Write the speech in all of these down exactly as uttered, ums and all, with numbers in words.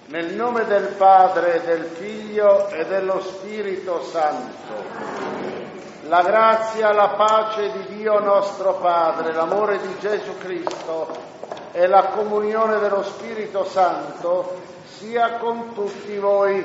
Nel nome del Padre, del Figlio e dello Spirito Santo. La grazia, la pace di Dio nostro Padre, l'amore di Gesù Cristo e la comunione dello Spirito Santo sia con tutti voi.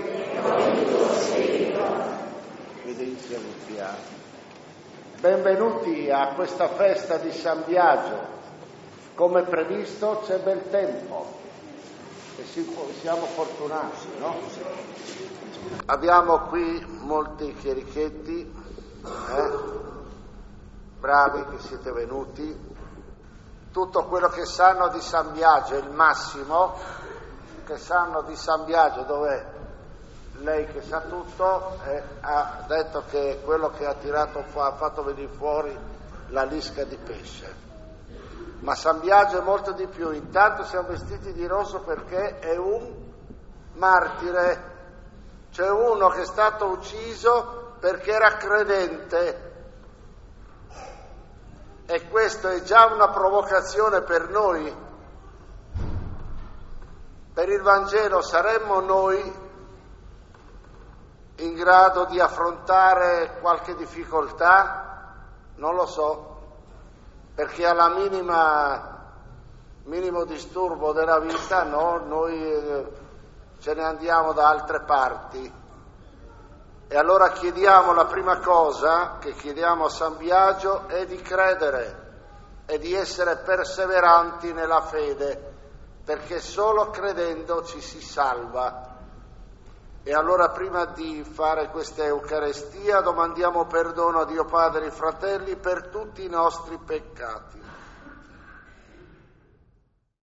Benvenuti a questa festa di San Biagio. Come previsto c'è bel tempo e siamo fortunati, no? Abbiamo qui molti chierichetti, eh? bravi che siete venuti. Tutto quello che sanno di San Biagio, il massimo che sanno di San Biagio, dov'è? Lei che sa tutto eh, ha detto che è quello che ha tirato ha fatto venire fuori la lisca di pesce. Ma San Biagio è molto di più. Intanto siamo vestiti di rosso perché è un martire. C'è uno che è stato ucciso perché era credente. E questo è già una provocazione per noi. Per il Vangelo saremmo noi in grado di affrontare qualche difficoltà? Non lo so. Perché alla minima minimo disturbo della vita no, noi eh, ce ne andiamo da altre parti. E allora chiediamo, la prima cosa che chiediamo a San Biagio è di credere e di essere perseveranti nella fede, perché solo credendo ci si salva. E allora prima di fare questa Eucaristia domandiamo perdono a Dio Padre e ai fratelli per tutti i nostri peccati.